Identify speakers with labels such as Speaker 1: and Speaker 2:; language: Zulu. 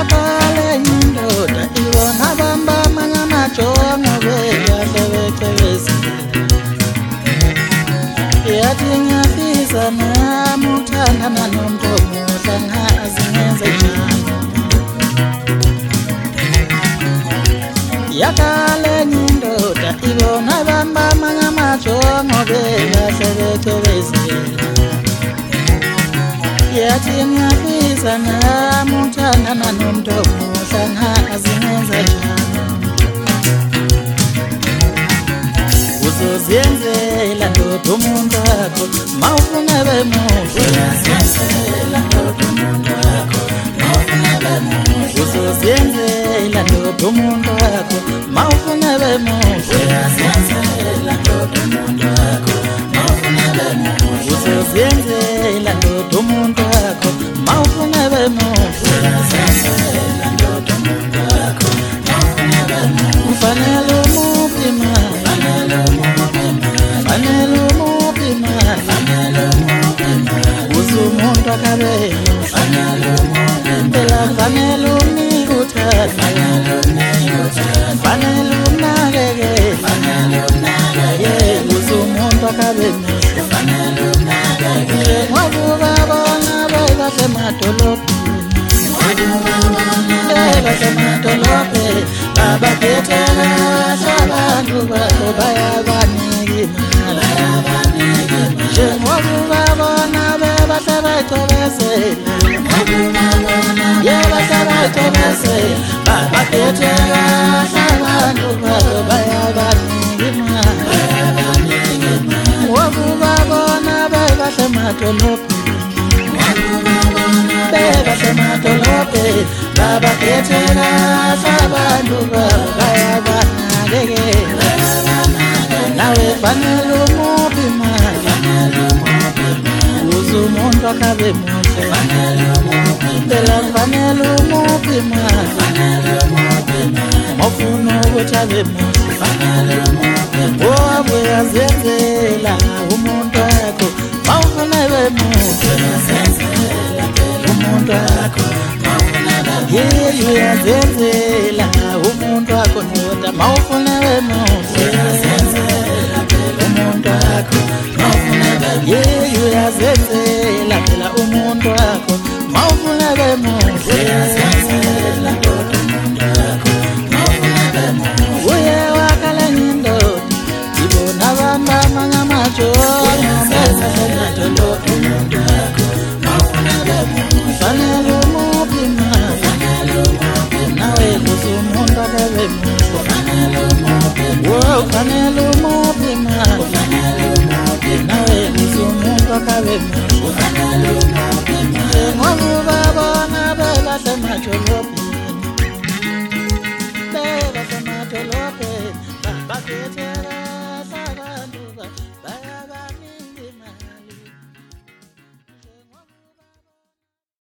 Speaker 1: yakale indoda ibona bamba manyamajongo beyahlebecebezi yathi ngiyafisa nami uthandana nomntomu hlangazi ngenze njani yakale indoda ibona bamba manyamajongo beyahlebecebezi yathi ngiyafisa nami uthandana nomntomu hlangazi ngenze njani uzozenzela ndoda umuntu wakho mawufuna bemuhle uzozenzela ndoda umuntu wakho mawufuna bemuhle uzozenzela ndoda umuntu wakho mawufuna bemuhle uzozenzela ndoda umuntu wakho mawufuna bemuhle uzozenzela ndoda umuntu wakho mawufuna bemuhle uzozenzela ndoda umuntu wakho mawufuna bemuhle ufanele umuphi mali fanele umuphi uzumuntu akabeyo phela fanele umnike uthando fanele umnakekele uzumuntu akabeyo njengokuba bona bebasemadolobheni babakhethela abantu babo bayabanika imali njengokuba bona bebahle bayicobezela babakhethela abantu babo bayabanika imali njengokuba bona bebasemadolobheni babakhethela abantu babo bayabanakekela nawe fanele umuphi mali uzumuntu akabe muhle phela fanele umuphi mali mawufuna ukuthi abe muhle owabuya zenzela umuntu wakho mawufuna abe muhle umuntu wakho uyazenzela umuntu wakho ndoda mawufuna abe muhle umuntu wakho uyazenzela phela umuntu wakho mawufuna abe muhle uye wakale indoda ibona bamba manyamajongo fanele umuphi mali nawe uzumuntu akabe muhle fanele umuphi mali nawe uzumuntu akabe muhle njengokuba bona bebasemadolobheni babakhetela